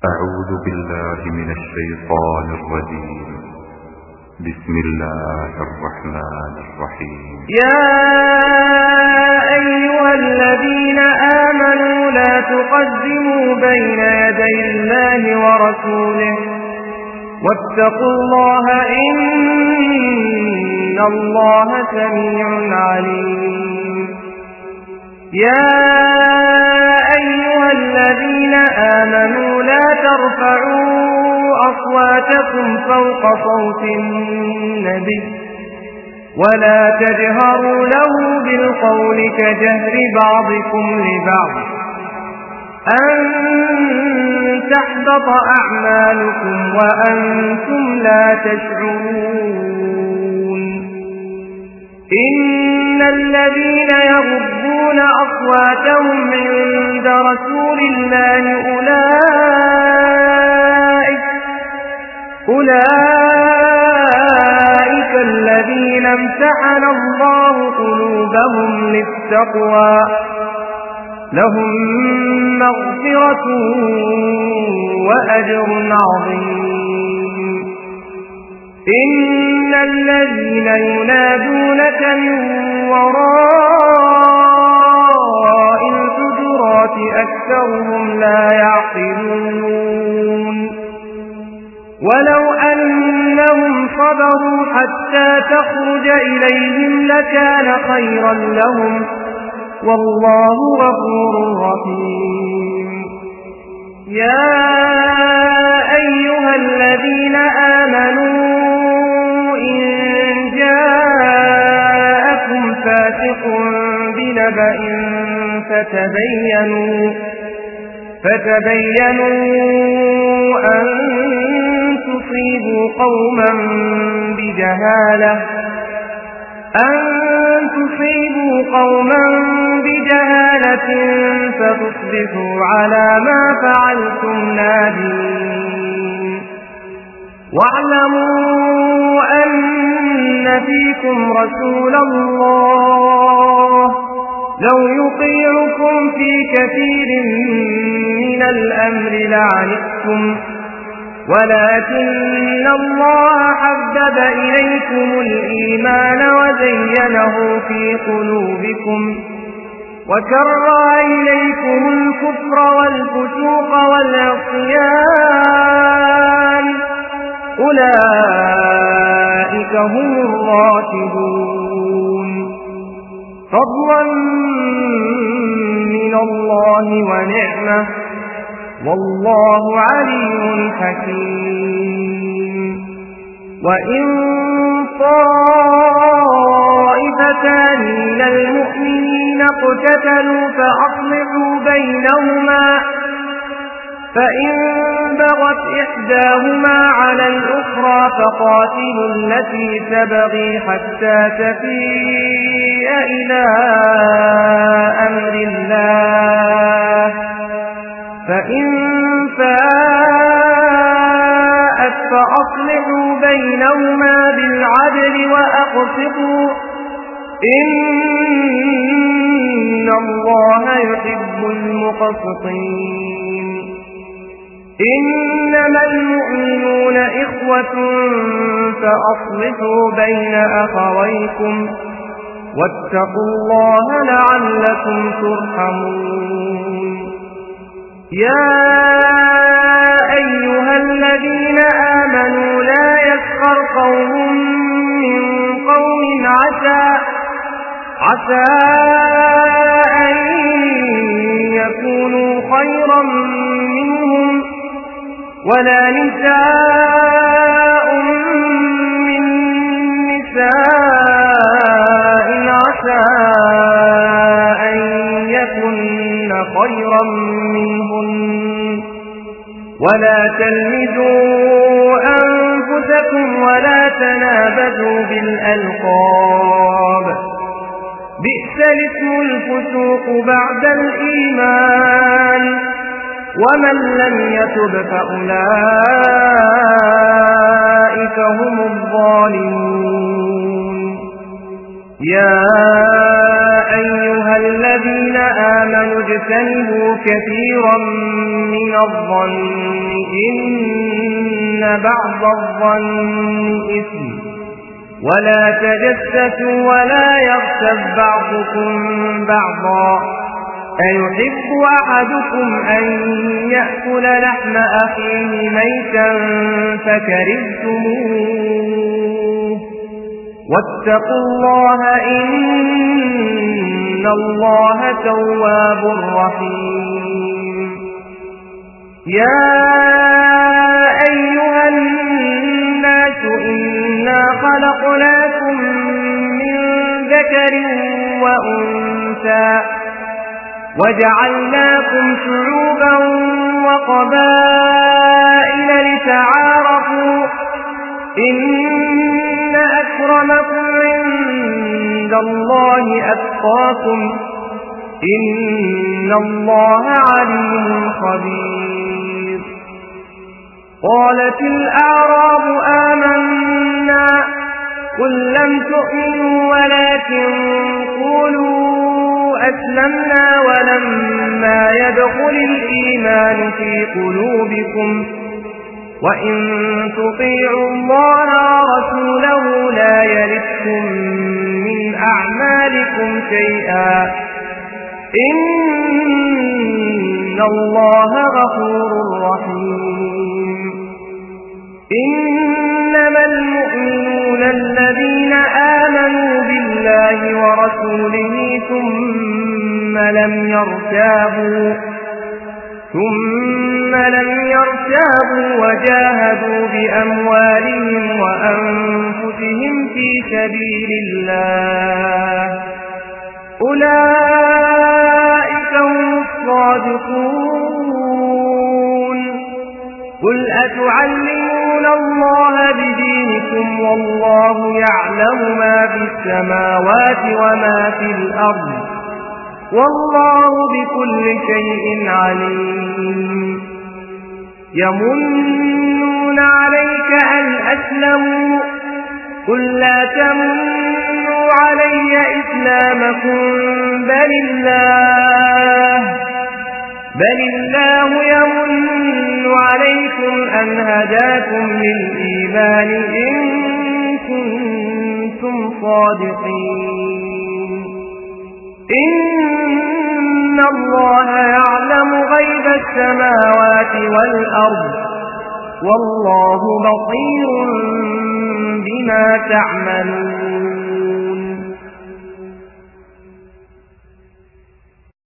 أعوذ بالله من الشيطان الرجيم. بسم الله الرحمن الرحيم. يا أيها الذين آمنوا لا تقدموا بين يدي الله ورسوله واتقوا الله إن الله سميع عليم. يا أيها الذين آمنوا لا ترفعوا أصواتكم فوق صوت النبي ولا تجهروا له بالقول كجهر بعضكم لبعض أن تحبط أعمالكم وأنتم لا تشعرون. إن الذين يغضون أصواتهم عند رسول الله أولئك الذين امتحن الله قلوبهم للتقوى لهم مغفرة وأجر عظيم. إن الذين ينادونك من وراء الحجرات أكثرهم لا يعقلون. ولو أنهم صبروا حتى تخرج إليهم لكان خيرا لهم والله غفور رحيم. يا أيها الذين آمنوا إن جاءكم فاسق بنبأ فتبينوا أن تصيبوا قوما بجهالة فتصبحوا على ما فعلتم نادمين. واعلموا أن فيكم رسول الله لو يطيعكم في كثير من الأمر لعنتم ولكن الله حبب إليكم الإيمان وزينه في قلوبكم وكره إليكم الكفر والفسوق والعصيان أولئك هم الراشدون فضلا من الله ونعمة والله عليم حكيم. وإن طائفتان من المؤمنين اقتتلوا فأصلحوا بينهما فإن بغت إحداهما على الأخرى فقاتلوا التي تبغي حتى تفيء إلى أمر الله فإن فاءت فأصلحوا بينهما بالعدل وأقسطوا إن الله يحب المقسطين. إنما المؤمنون إخوة فأصلحوا بين أخويكم واتقوا الله لعلكم ترحمون. يا أيها الذين آمنوا لا يسخر قوم من قوم عسى أن يكونوا خيرا منهم ولا نساء من نساء عسى أن يكن خيرا منهن ولا تلمزوا أنفسكم ولا تنابزوا بالألقاب بئس الاسم الفسوق بعد الإيمان ومن لم يتب فأولئك هم الظالمون. يا أيها الذين آمنوا اجتنبوا كثيرا من الظن إن بعض الظن إثم ولا تجسسوا ولا يغتب بعضكم بعضا أيحب أحدكم أن يأكل لحم أخيه ميتا فكرهتموه واتقوا الله إن الله تواب رحيم يا أيها الناس إنا خلقناكم من ذكر وأنثى وجعلناكم شعوبا وقبائل لتعارفوا إن أكرمكم عند الله أتقاكم إن الله عليم خبير قالت الأعراب آمنا قل لم تؤمنوا ولكن قولوا أسلمنا ولما يدخل الإيمان في قلوبكم وإن تطيعوا الله ورسوله لا يلدكم من أعمالكم شيئا إن الله غفور رحيم إنما المؤمنون الذين آمنوا بالله ورسوله ثم لم يرتابوا وجاهدوا بأموالهم وأنفسهم في سبيل الله أولئك هم الصادقون قل أتعلمون الله بدينكم والله يعلم ما في السماوات وما في الأرض والله بكل شيء عليم يمنون عليك أن أسلموا قل لا تمنوا علي إسلامكم بل الله يمن عليكم أن هداكم للإيمان إن كنتم صادقين إن الله يعلم غيب السماوات والأرض والله بصير بما تعملون